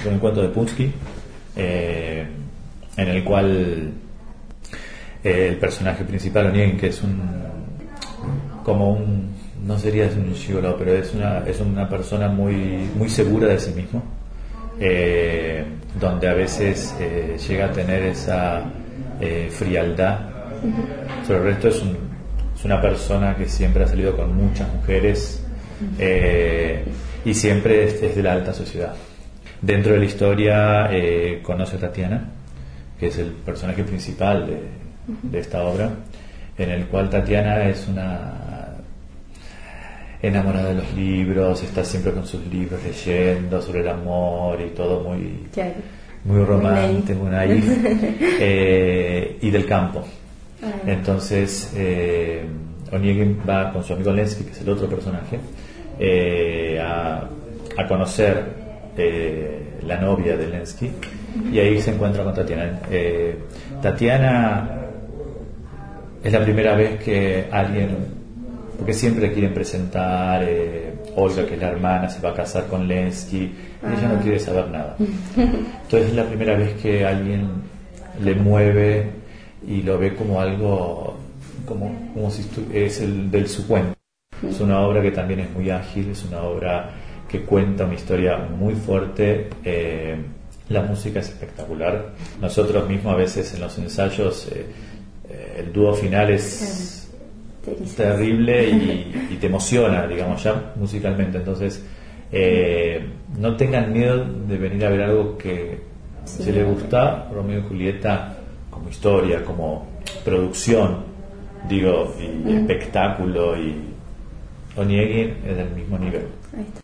un cuento de Punsky, en el cual el personaje principal, Onegin, que es no sería un gigoló, pero es una persona muy segura de sí mismo, donde a veces llega a tener esa frialdad. Pero el resto es una persona que siempre ha salido con muchas mujeres, y siempre es de la alta sociedad. Dentro de la historia conoce a Tatiana, que es el personaje principal de esta obra, en el cual Tatiana es una enamorada de los libros, está siempre con sus libros leyendo sobre el amor y todo muy romántico, muy naif, y del campo. Entonces Onegin va con su amigo Lenski, que es el otro personaje, a conocer la novia de Lenski, y ahí se encuentra con Tatiana. Tatiana es la primera vez que alguien, porque siempre quieren presentar, Olga, que es la hermana, se va a casar con Lenski, y ella no quiere saber nada. Entonces es la primera vez que alguien le mueve y lo ve como algo, como si es del su cuento. Es una obra que también es muy ágil, es una obra que cuenta una historia muy fuerte. La música es espectacular. Nosotros mismos a veces en los ensayos, el dúo final es terrible y te emociona, digamos, ya musicalmente. Entonces no tengan miedo de venir a ver algo que, si les gusta Romeo y Julieta como historia, como producción, digo, y espectáculo, y Onegin es del mismo nivel.